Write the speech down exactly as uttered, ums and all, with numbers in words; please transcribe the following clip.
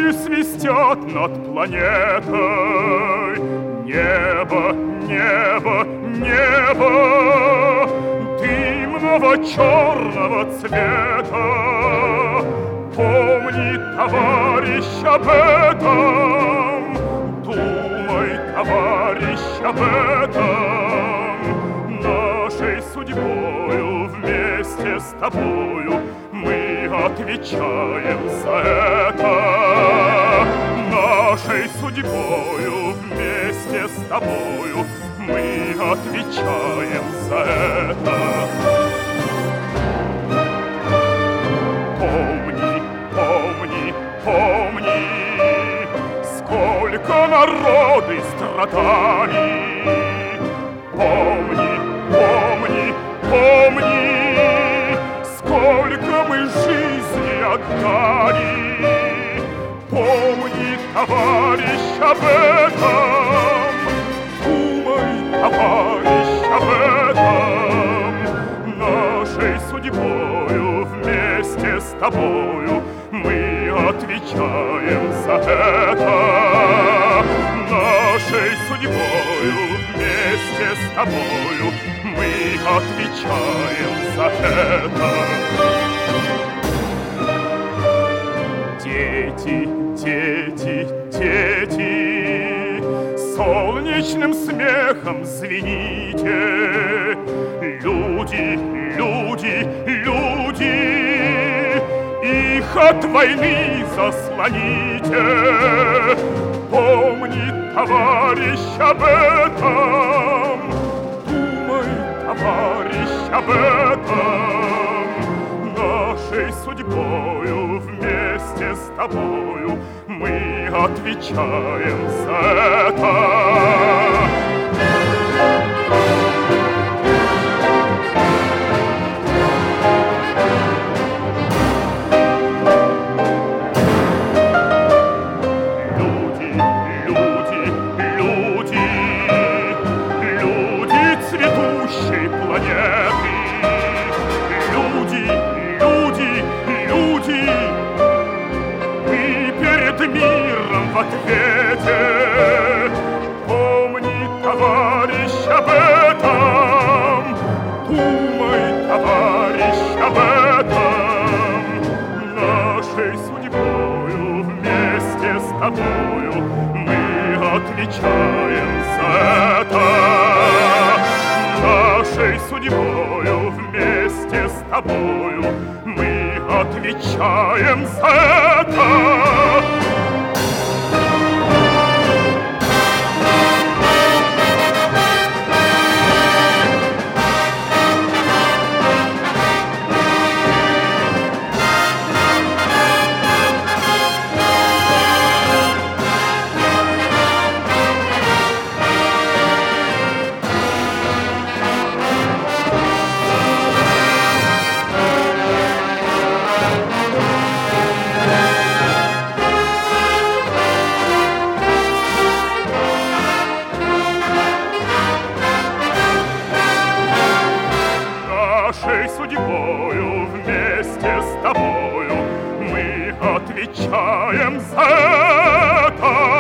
Тучи свистят над планетой. Небо, небо, небо дымного черного цвета. Помни, товарищ, об этом. Думай, товарищ, об этом. Нашей судьбою вместе с тобою мы отвечаем за это. Нашей судьбою вместе с тобою мы отвечаем за это. Помни, помни, помни, сколько народы страдали. Помни, помни, помни, сколько мы жизни отдали. Помни, товарищ, об этом. Думай, товарищ, об этом. Нашей судьбою вместе с тобою мы отвечаем за это. Нашей судьбою вместе с тобою мы отвечаем за это. Дети, дети, дети, солнечным смехом звените. Люди, люди, люди, их от войны заслоните. Помни, товарищ, об этом. Думай, товарищ, об этом. Нашей судьбою вместе с тобою мы отвечаем за это. Миром в ответе. Помни, товарищ, об этом. Думай, товарищ, об этом. Нашей судьбою вместе с тобою мы отвечаем за это. Нашей судьбою вместе с тобою мы отвечаем за это. Нашей судьбою вместе с тобою мы отвечаем за это.